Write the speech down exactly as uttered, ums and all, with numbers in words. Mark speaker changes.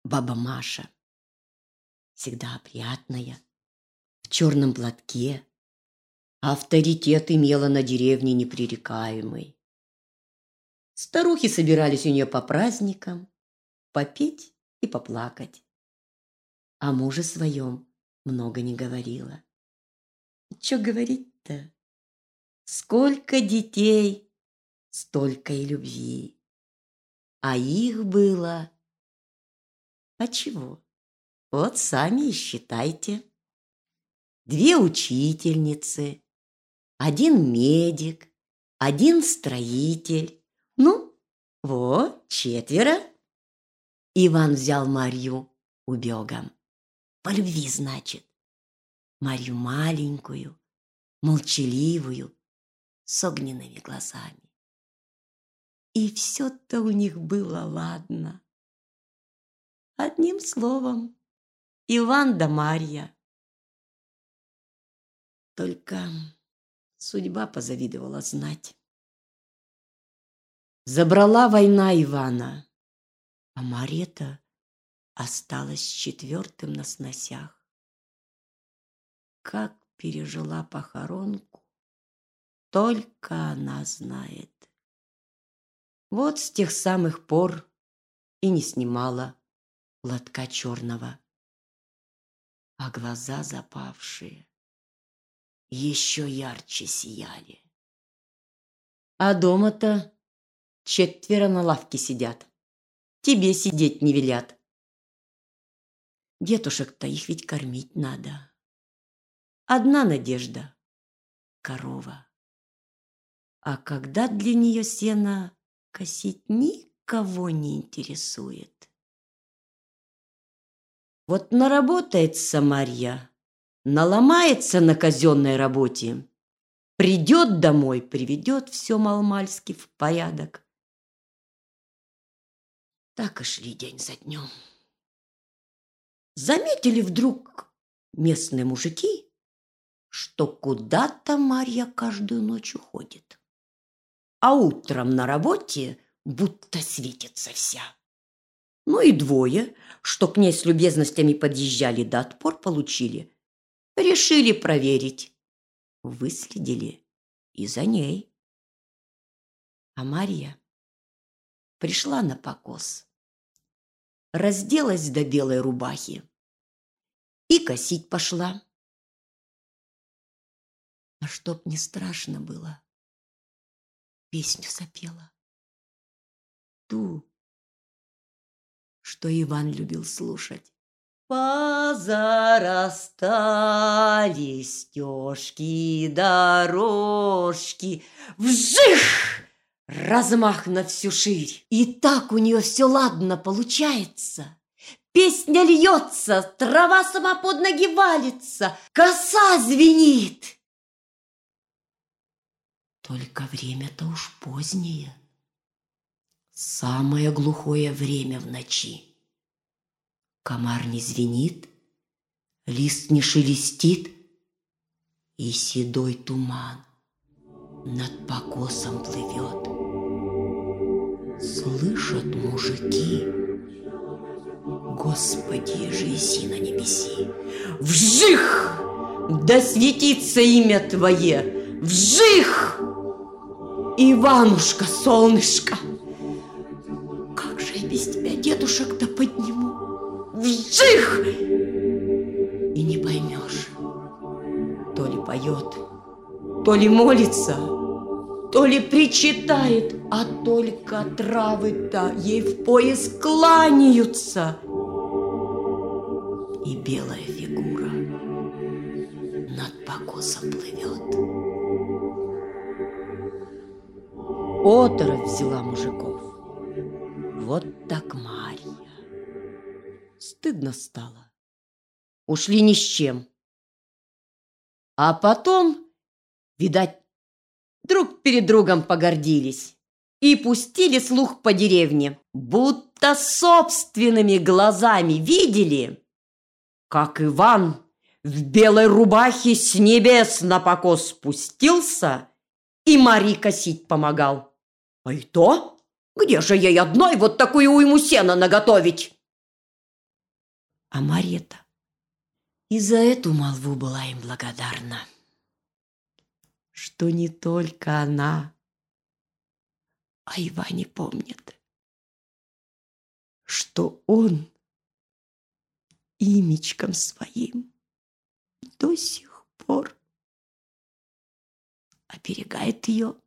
Speaker 1: баба Маша, всегда опрятная, в черном платке, авторитет имела на деревне непререкаемый. Старухи собирались у нее по праздникам попеть и поплакать. О муже своем много не говорила. Че говорить-то? Сколько детей, столько и любви. А их было... А чего? Вот сами и считайте. Две учительницы, один медик, один строитель. Ну, вот, четверо. Иван взял Марью убегом. По любви, значит. Марью маленькую, молчаливую, с огненными глазами. И все-то у них было ладно. Одним словом, Иван да Марья. Только судьба позавидовала знать. Забрала война Ивана, а Марья-то осталась четвертым на сносях. Как пережила похоронку, только она знает. Вот с тех самых пор и не снимала платка черного, а глаза запавшие еще ярче сияли. А дома-то четверо на лавке сидят, тебе сидеть не велят. Детушек-то их ведь кормить надо. Одна надежда — корова. А когда для нее сено косить никого не интересует. Вот наработается Марья, наломается на казенной работе, придет домой, приведет все маломальски в порядок. Так и шли день за днем. Заметили вдруг местные мужики, что куда-то Марья каждую ночь уходит, а утром на работе будто светится вся. Ну и двое, что к ней с любезностями подъезжали да отпор получили, решили проверить. Выследили и за ней. А Марья пришла на покос, разделась до белой рубахи и косить пошла. А чтоб не страшно было, песню запела. Ту, что Иван любил слушать. Позарастали стежки, дорожки, вжих! Размах на всю ширь. И так у нее все ладно получается. Песня льется, трава сама под ноги валится, коса звенит. Только время-то уж позднее. Самое глухое время в ночи. Комар не звенит, лист не шелестит, и седой туман над покосом плывет. Слышат мужики, Господи, жеси на небеси, вжих! Да светится имя Твое, вжих! Иванушка, солнышко, как же я без тебя дедушек-то подниму? Вжих! И не поймешь, то ли поет, то ли молится, то ли причитает, а только травы-то ей в пояс кланяются. И белая фигура над покосом плывет. Оторопь взяла мужиков. Вот так Марья. Стыдно стало. Ушли ни с чем. А потом, видать, друг перед другом погордились и пустили слух по деревне, будто собственными глазами видели, как Иван в белой рубахе с небес на покос спустился и Марье косить помогал. А и то, где же ей одной вот такую уйму сена наготовить? А Марета и за эту молву была им благодарна, что не только она, а и Ваня помнит, что он имечком своим до сих пор оберегает ее.